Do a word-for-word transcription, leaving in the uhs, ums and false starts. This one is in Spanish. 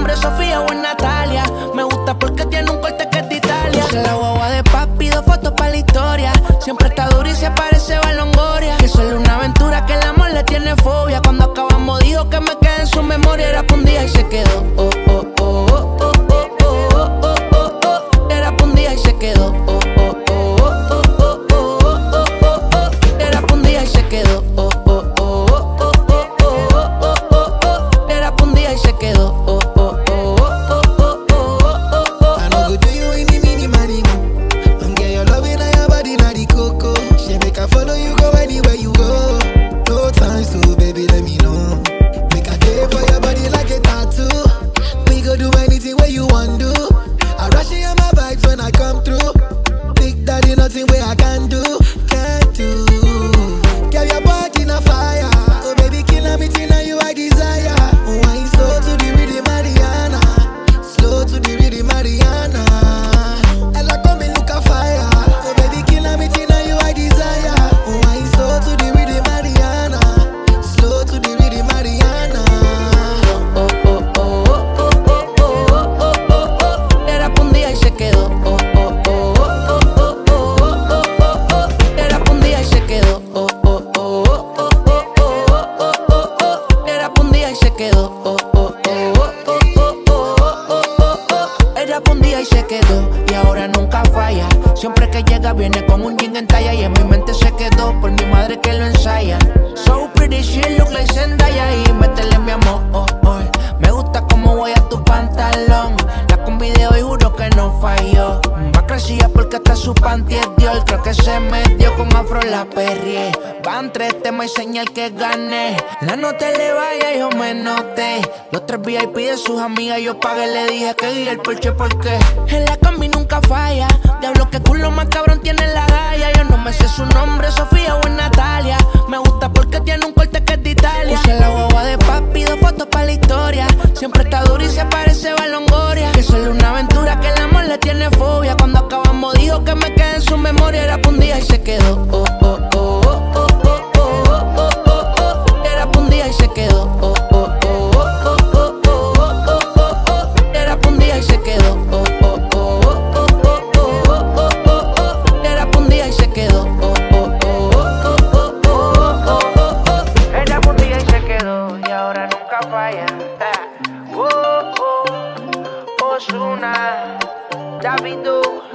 nombre es Sofía o es Natalia. Me gusta porque tiene un corte que es de Italia. Puse la guagua de papi, dos fotos para la historia. Siempre está dura y se parece a Longoria. Que solo una aventura, que el amor le tiene fobia. Cuando acabamos dijo que me quedé en su memoria. Era pa' un día y se quedó. Oh, oh, oh, oh, oh, oh, oh, oh, oh, oh. Era pa' un día y se quedó. Oh, oh, oh, oh, oh, oh, oh, oh, oh. Era pa' un día y se quedó. Oh, oh, oh, oh, oh, oh, oh, oh, oh. Era pa' un día y se quedó. Oh, oh, oh, oh, oh, oh, oh, oh. I no go do you any mini money mo. Don't get your love in your body, na the coco. She make I follow you go anywhere you go. No time, so baby, let me know. Make I care for your body like a tattoo. We go do anything where you want to. I rush in my vibes when I come through. Big daddy, nothing where I can do, can't do. Girl, your body in a fire. Oh baby, killing me till now you I desire. Oh, I ain't slow to the rhythm, Mariana. Slow to the rhythm, Mariana. Ella come and look a fire. Oh baby, killing me till now you I desire. Oh, I ain't slow to the rhythm, Mariana. Slow to the rhythm, Mariana. Oh, oh, oh, oh, oh, oh, oh, oh, oh, oh. Era pa' un día y se quedó. Oh, oh, oh, oh, oh, oh, oh, oh, oh. Era pa' un día y se quedó. Oh, oh, oh, oh, oh, oh, oh, oh, oh. Era pa' un día y se quedó. Oh, oh, oh, oh, oh, oh, oh, oh, oh. Era pa' un día y se quedó. Y ahora nunca falla. Siempre que llega viene con un jean en talla. Y en mi mente se quedó por mi madre que lo ensaya. So pretty, she look like Zendaya. Y métele mi amor, oh, oh. Me gusta cómo voy a tu pantalón. La combi de hoy juro que no falló. Va crecida porque hasta su panty es Dior. Creo que se metió con afro la perrié. Van tres temas y señal que gané. La no te le vaya, yo me noté. Los tres V I P de sus amigas yo pagué. Le dije que guía el Porsche porque en la combi nunca falla. Diablo que culo más cabrón tiene la galla. Yo no me sé su nombre, Sofía o es Natalia. Me gusta porque tiene un corte que es de Italia. Puse la guagua de papi, dos fotos para la historia. Siempre está dura y se parece a Longoria. Que solo una aventura, que el amor le tiene fobia. Cuando acabamos dijo que me quedé en su memoria. Era pa' un día y se quedó. Oh, oh, oh, oh, oh, oh, oh, oh, oh, oh. Era pa' un día y se quedó. Oh, oh, oh, oh, oh, oh, oh, oh, oh. Era pa' un día y se quedó. Oh, oh, oh, oh, oh, oh, oh, oh, oh. Era pa' un día y se quedó. Oh, oh, oh, oh, oh, oh, oh, oh, oh. Era pa' un día y se quedó. Y ahora nunca falla. Oh, oh, Ozuna, Davido.